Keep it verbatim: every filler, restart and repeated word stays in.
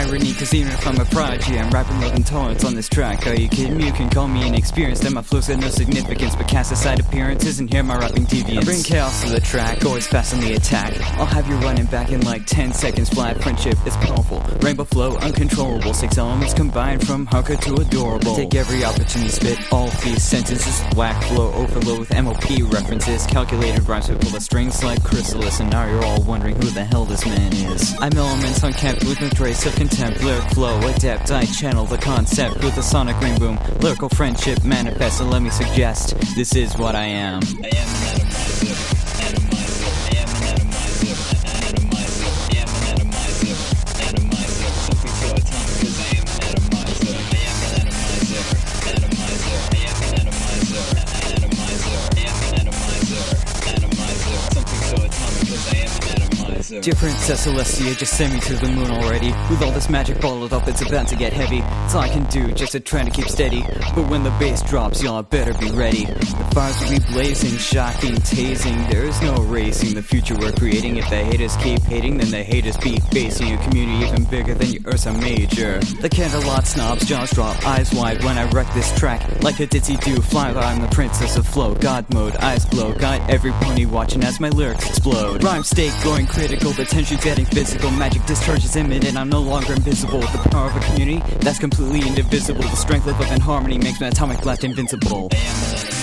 irony, cause even if I'm a prodigy, I'm rapping with intolerance on this track. Are you kidding me? You can call me inexperienced, and my flows got no significance, but cast aside appearances and hear my rapping deviance. I bring chaos to the track, always fast on the attack. I'll have you running back in like ten seconds flat. Friendship is powerful, rainbow flow uncontrollable. Six elements combined from hardcore to adorable. Take every opportunity, spit all these sentences. Whack flow overload with M O P references. Calculated rhymes with pull the strings like Chrysalis. And now you're all wondering who the hell this man is. I'm elements uncapped with no trace of contempt. Lyric flow adept, I channel the concept with a sonic ring boom. Lyrical friendship manifest, and let me suggest, this is what I am. I am an atomizer, atomizer, I am an atomizer, atomizer, I am an atomizer, atomizer, something so atomic cause I am an atomizer, I am an atomizer, atomizer, I am an atomizer, atomizer, I am an atomizer, atomizer, something so atomic cause I am an atomizer. Dear Princess Celestia, just send me to the moon already. With all this magic bottled up, it's about to get heavy. It's all I can do, just to try to keep steady. But when the bass drops, y'all better be ready. The fires will be blazing, shocking, tasing. There is no erasing the future we're creating. If the haters keep hating, then the haters be facing a community even bigger than your Ursa Major. The Candelot snobs, jaws drop, eyes wide when I wreck this track. Like a ditzy-do, fly by, I'm the princess of flow. God mode, eyes glow, got every pony watching as my lyrics explode. Rhyme state going critical, the tension's getting physical. Magic discharge is imminent, I'm no longer invisible. With the power of a community that's completely indivisible. The strength of love and harmony makes my atomic blast invincible.